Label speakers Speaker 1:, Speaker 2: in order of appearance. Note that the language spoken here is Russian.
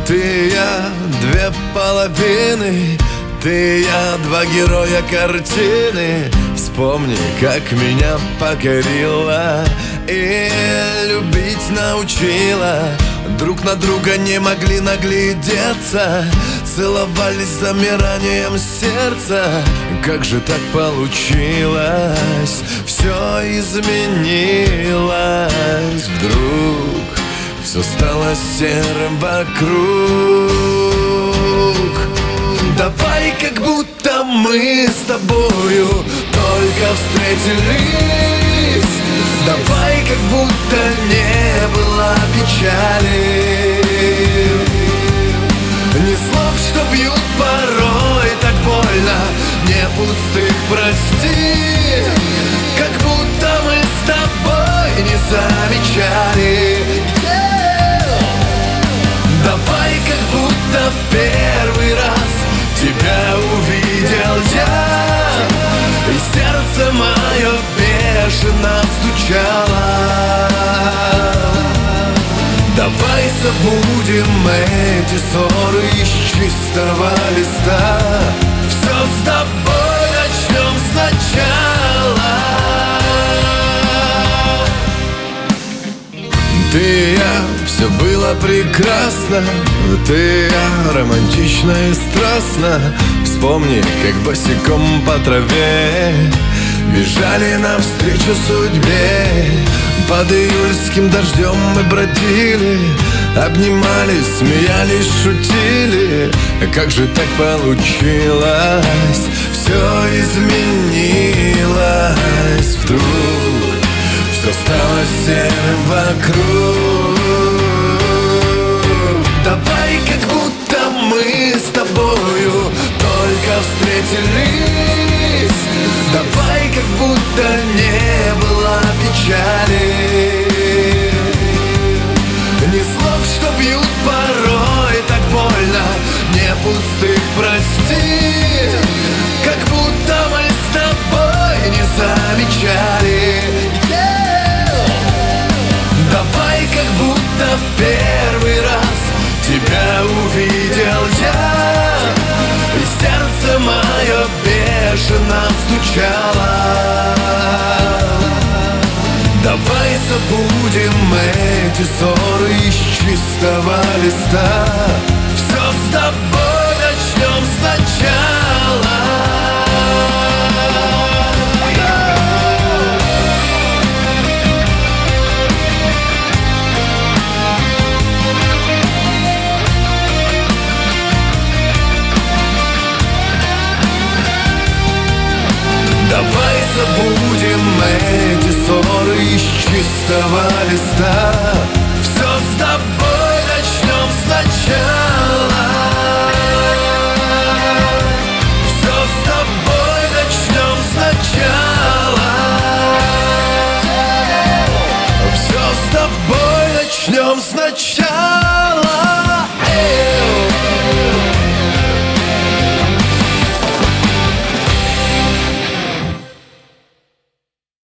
Speaker 1: Ты и я, две половины, ты и я, два героя картины. Вспомни, как меня покорила и любить научила. Друг на друга не могли наглядеться, целовались с замиранием сердца. Как же так получилось? Все изменилось вдруг. Все стало серым вокруг. Давай, как будто мы с тобою только встретились. Давай, как будто не было печали. Ни слов, что бьют порой так больно, не пустых прости. Как будто мы с тобой не замечали. Давай, как будто в первый раз тебя увидел я, и сердце мое бешено стучало. Давай забудем эти ссоры из чистого листа. Все с тобой начнем сначала. Ты и я, все было прекрасно. Ты и я, романтично и страстно. Вспомни, как босиком по траве бежали навстречу судьбе. Под июльским дождем мы бродили, обнимались, смеялись, шутили. Как же так получилось? Все изменилось вдруг. Все стало серым вокруг. Давай, как будто мы с тобою только встретились. Давай, как будто не было печали. Ни слов, что бьют порой так больно, не пустых прости. Как будто мы с тобой не замечали. Давай, как будто в первый раз тебя увидел я, и сердце мое бешено стучало. Давай забудем эти ссоры из чистого листа. Все с тобой начнем сначала. Давай забудем эти ссоры из чистого листа. Все с тобой начнем сначала. Все с тобой начнем сначала. Все с тобой начнем сначала.